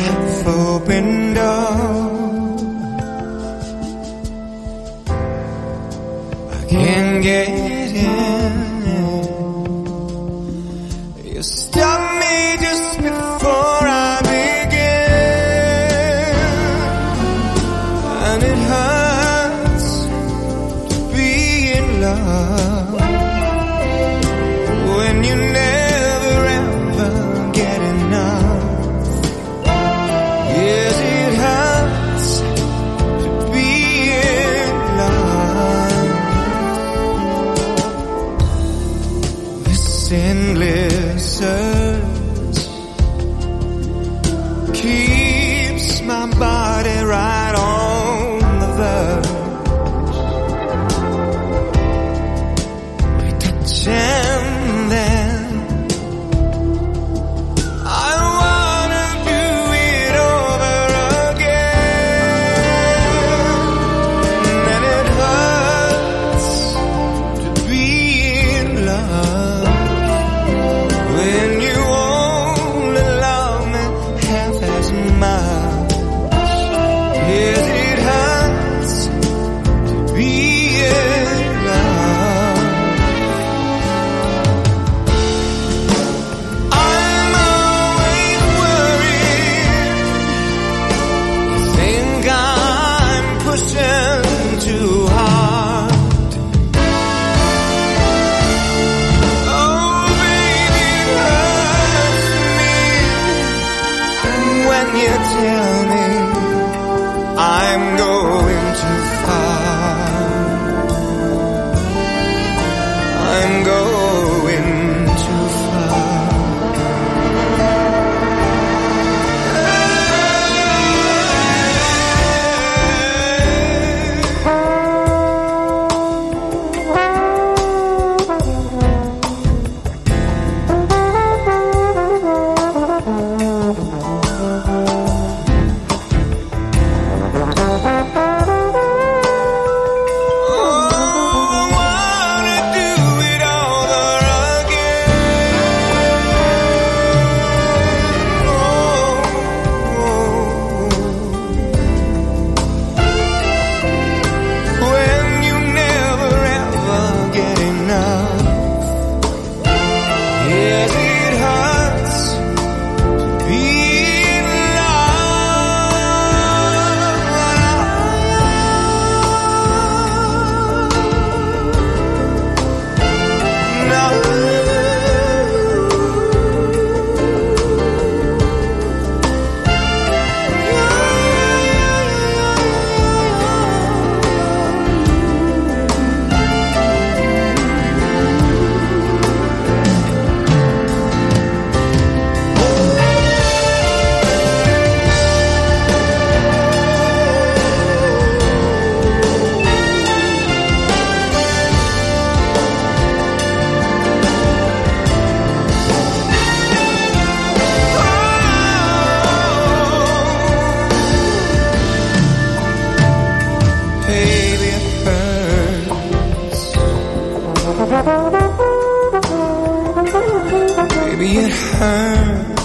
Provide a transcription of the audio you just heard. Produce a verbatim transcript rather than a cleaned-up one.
half open door. I can't get in. You stop me just before I begin, and it hurts to be in love when you never ever get enough. Yes, it hurts to be in love. This endless search keeps my body right on the verge. We touch and then I wanna do it over again, and it hurts to be in love when you only love me half as much. Yes, it hurts to be in love. I'm always worried. You think I'm pushing too hard. Oh, baby, it hurts me when you tell me I'm going too far. I'm going too far. Baby, it hurts. Baby, it hurts.